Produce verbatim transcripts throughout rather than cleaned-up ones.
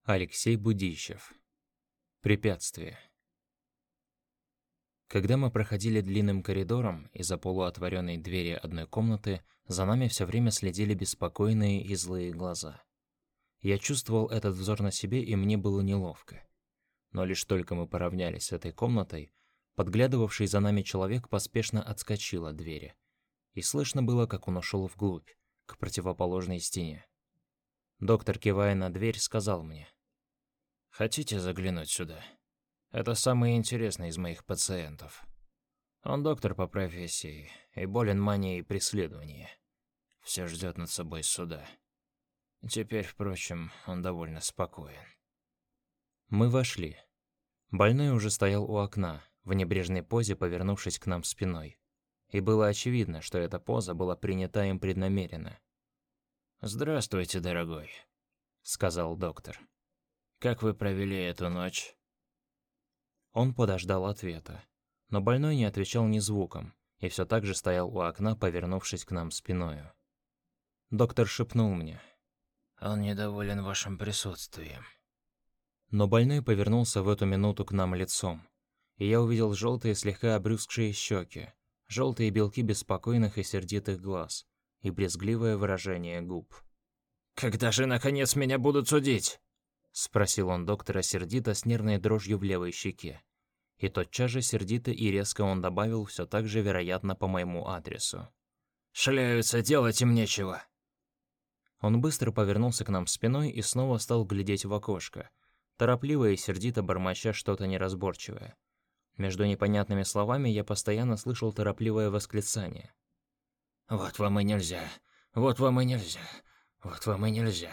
Алексей Будищев. Препятствие. Когда мы проходили длинным коридором, из-за полуотворенной двери одной комнаты за нами все время следили беспокойные и злые глаза. Я чувствовал этот взор на себе, и мне было неловко. Но лишь только мы поравнялись с этой комнатой, подглядывавший за нами человек поспешно отскочил от двери, и слышно было, как он ушел вглубь, к противоположной стене. Доктор, кивая на дверь, сказал мне: «Хотите заглянуть сюда? Это самый интересный из моих пациентов. Он доктор по профессии и болен манией преследования. Все ждет над собой суда. Теперь, впрочем, он довольно спокоен». Мы вошли. Больной уже стоял у окна, в небрежной позе, повернувшись к нам спиной. И было очевидно, что эта поза была принята им преднамеренно. «Здравствуйте, дорогой», — сказал доктор. «Как вы провели эту ночь?» Он подождал ответа, но больной не отвечал ни звуком и все так же стоял у окна, повернувшись к нам спиною. Доктор шепнул мне: «Он недоволен вашим присутствием». Но больной повернулся в эту минуту к нам лицом, и я увидел желтые, слегка обрюзгшие щеки, желтые белки беспокойных и сердитых глаз и брезгливое выражение губ. «Когда же, наконец, меня будут судить?» — спросил он доктора сердито, с нервной дрожью в левой щеке. И тотчас же сердито и резко он добавил, все так же, вероятно, по моему адресу: «Шляются, делать им нечего». Он быстро повернулся к нам спиной и снова стал глядеть в окошко, торопливо и сердито бормоча что-то неразборчивое. Между непонятными словами я постоянно слышал торопливое восклицание: «Вот вам и нельзя, вот вам и нельзя, вот вам и нельзя».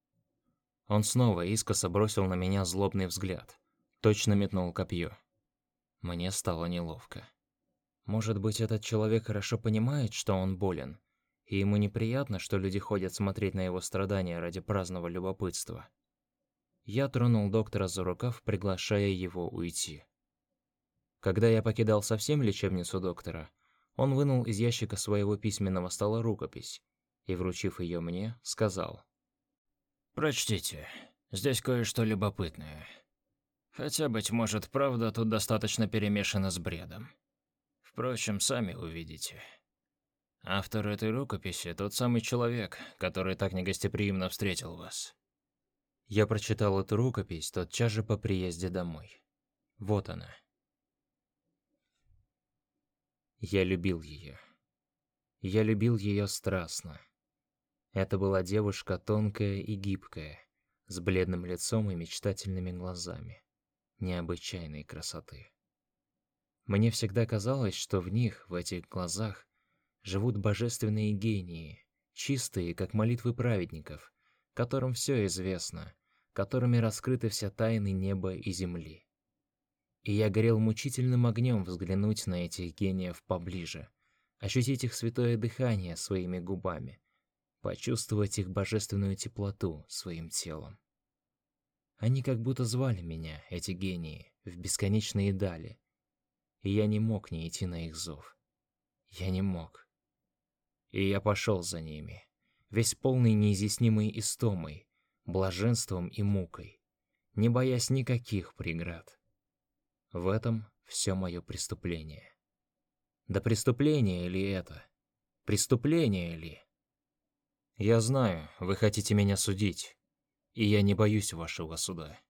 Он снова искоса бросил на меня злобный взгляд, точно метнул копье. Мне стало неловко. Может быть, этот человек хорошо понимает, что он болен, и ему неприятно, что люди ходят смотреть на его страдания ради праздного любопытства. Я тронул доктора за рукав, приглашая его уйти. Когда я покидал совсем лечебницу доктора, он вынул из ящика своего письменного стола рукопись и, вручив ее мне, сказал: «Прочтите, здесь кое-что любопытное. Хотя, быть может, правда тут достаточно перемешана с бредом. Впрочем, сами увидите. Автор этой рукописи — тот самый человек, который так негостеприимно встретил вас». Я прочитал эту рукопись тотчас же по приезде домой. Вот она. Я любил ее. Я любил ее страстно. Это была девушка тонкая и гибкая, с бледным лицом и мечтательными глазами, необычайной красоты. Мне всегда казалось, что в них, в этих глазах, живут божественные гении, чистые, как молитвы праведников, которым все известно, которыми раскрыты все тайны неба и земли. И я горел мучительным огнем взглянуть на этих гениев поближе, ощутить их святое дыхание своими губами, почувствовать их божественную теплоту своим телом. Они как будто звали меня, эти гении, в бесконечные дали, и я не мог не идти на их зов. Я не мог. И я пошел за ними, весь полный неизъяснимой истомой, блаженством и мукой, не боясь никаких преград. В этом все мое преступление. Да преступление ли это? Преступление ли? Я знаю, вы хотите меня судить, и я не боюсь вашего суда.